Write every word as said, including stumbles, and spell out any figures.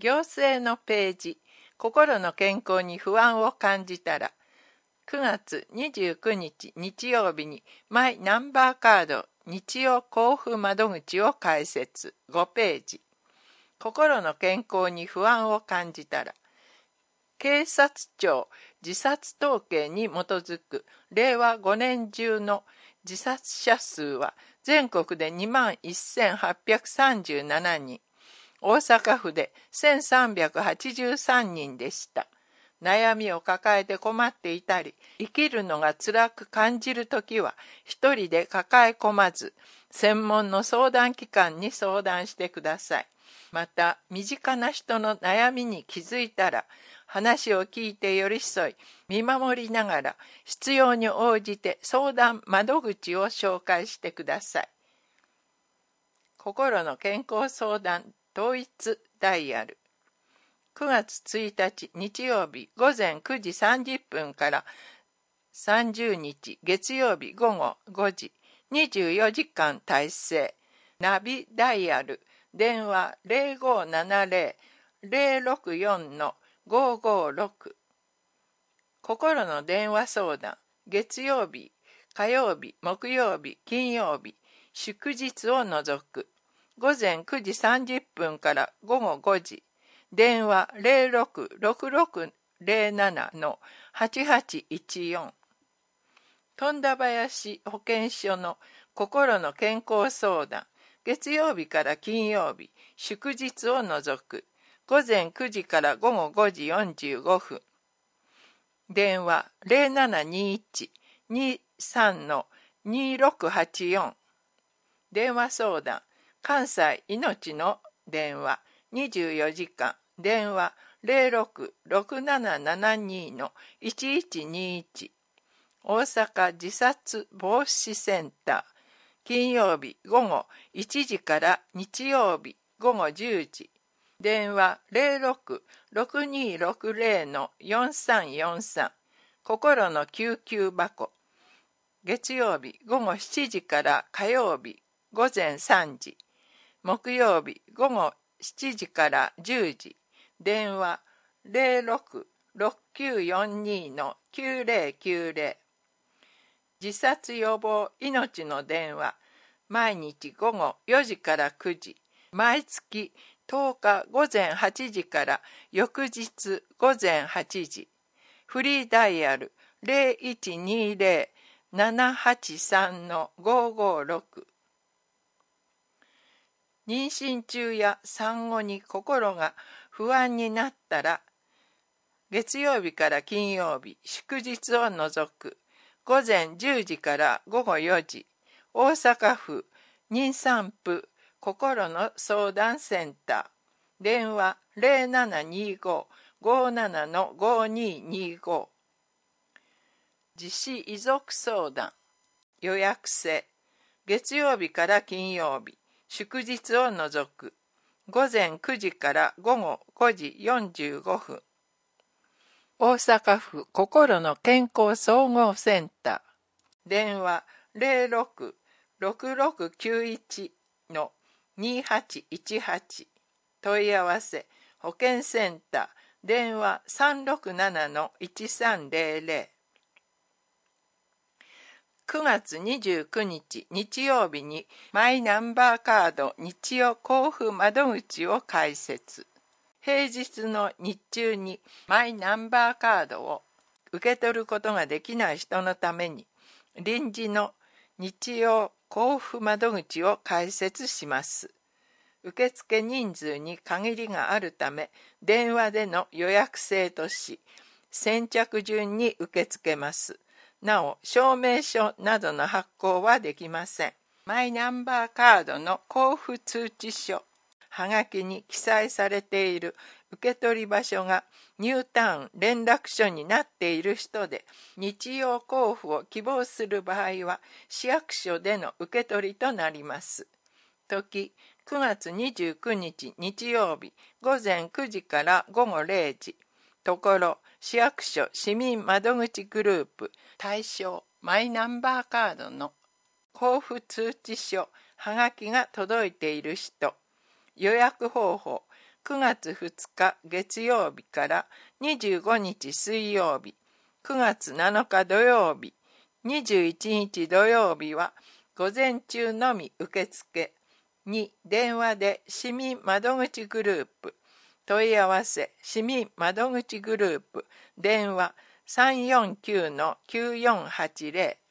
行政のページ、心の健康に不安を感じたら、くがつにじゅうくにち日曜日にマイナンバーカード日曜交付窓口を開設。ごページ。心の健康に不安を感じたら、警察庁自殺統計に基づくれいわごねん中の自殺者数は全国で にまんせんはっぴゃくさんじゅうななにん、大阪府でせんさんびゃくはちじゅうさんにんでした。悩みを抱えて困っていたり、生きるのが辛く感じるときは、一人で抱え込まず、専門の相談機関に相談してください。また、身近な人の悩みに気づいたら、話を聞いて寄り添い、見守りながら、必要に応じて相談窓口を紹介してください。心の健康相談統一ダイヤル。くがつついたち日曜日ごぜんくじさんじゅっぷんからさんじゅうにち月曜日ごごごじ、にじゅうよじかん体制。ナビダイヤル。電話 ゼロごななゼロ ゼロろくよん ごごろく。心の電話相談。月曜日、火曜日、木曜日、金曜日、祝日を除く。ごぜんくじさんじゅっぷんからごごごじ。電話 ゼロろく ろくろくゼロなな はちはちいちよん。富田林保健所の心の健康相談。月曜日から金曜日、祝日を除く。ごぜんくじからごごごじよんじゅうごふん。電話 ゼロななにいち にさん にろくはちよん。電話相談。関西いのちの電話にじゅうよじかん。電話 ゼロろく ろくななななに いちいちにいち。大阪自殺防止センター。金曜日ごごいちじから日曜日ごごじゅうじ。電話 ゼロろく ろくにろくゼロ よんさんよんさん。心の救急箱。月曜日ごごしちじから火曜日ごぜんさんじ。木曜日ごごしちじからじゅうじ。電話 ゼロろく ろくきゅうよんに きゅうゼロきゅうゼロ。自殺予防命の電話。毎日ごごよじからくじ。毎月とおかごぜんはちじから翌日ごぜんはちじ。フリーダイヤル ゼロいちにゼロ ななはちさん ごごろく。妊娠中や産後に心が不安になったら、月曜日から金曜日、祝日を除く、ごぜんじゅうじからごごよじ、大阪府妊産婦心の相談センター。電話 ゼロななにご ごなな ごににご。自死遺族相談。予約制。月曜日から金曜日、祝日を除く。ごぜんくじからごごごじよんじゅうごふん。大阪府心の健康総合センター。電話 ゼロろく ろくろくきゅういち にはちいちはち。問い合わせ保健センター。電話 さんろくなな いちさんゼロゼロ。くがつにじゅうくにち日曜日にマイナンバーカード日曜交付窓口を開設。平日の日中にマイナンバーカードを受け取ることができない人のために臨時の日曜交付窓口を開設します。受付人数に限りがあるため電話での予約制とし、先着順に受け付けます。なお、証明書などの発行はできません。マイナンバーカードの交付通知書、はがきに記載されている受取場所がニュータウン連絡所になっている人で、日曜交付を希望する場合は市役所での受け取りとなります。時、くがつにじゅうくにち日曜日ごぜんくじからごごれいじ。ところ、市役所市民窓口グループ対象マイナンバーカードの交付通知書はがきが届いている人。予約方法。 くがつふつか月曜日からにじゅうごにち水曜日、くがつなのか土曜日、にじゅういちにち土曜日は午前中のみ受付。に、電話で市民窓口グループ。問い合わせ市民窓口グループ。電話 さんよんきゅうのきゅうよんはちゼロ